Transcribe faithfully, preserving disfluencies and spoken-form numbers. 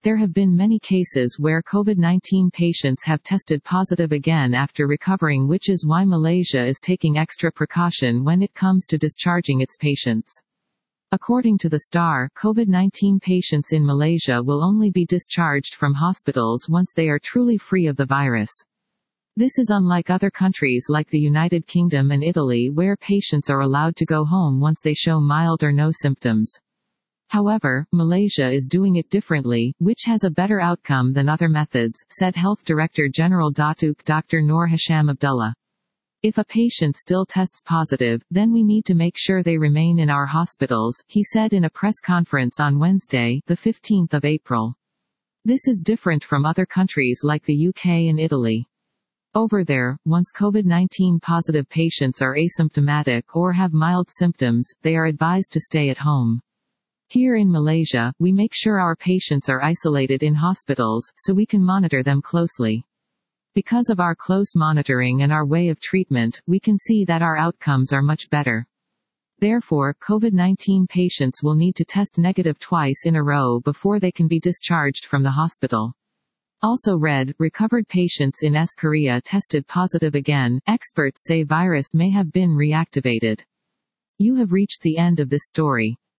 There have been many cases where COVID nineteen patients have tested positive again after recovering, which is why Malaysia is taking extra precaution when it comes to discharging its patients. According to the Star, COVID nineteen patients in Malaysia will only be discharged from hospitals once they are truly free of the virus. This is unlike other countries like the United Kingdom and Italy, where patients are allowed to go home once they show mild or no symptoms. However, Malaysia is doing it differently, which has a better outcome than other methods, said Health Director General Datuk Doctor Noor Hisham Abdullah. If a patient still tests positive, then we need to make sure they remain in our hospitals, he said in a press conference on Wednesday, the fifteenth of April. This is different from other countries like the U K and Italy. Over there, once COVID nineteen positive patients are asymptomatic or have mild symptoms, they are advised to stay at home. Here in Malaysia, we make sure our patients are isolated in hospitals, so we can monitor them closely. Because of our close monitoring and our way of treatment, we can see that our outcomes are much better. Therefore, COVID nineteen patients will need to test negative twice in a row before they can be discharged from the hospital. Also read, recovered patients in S. Korea tested positive again. Experts say virus may have been reactivated. You have reached the end of this story.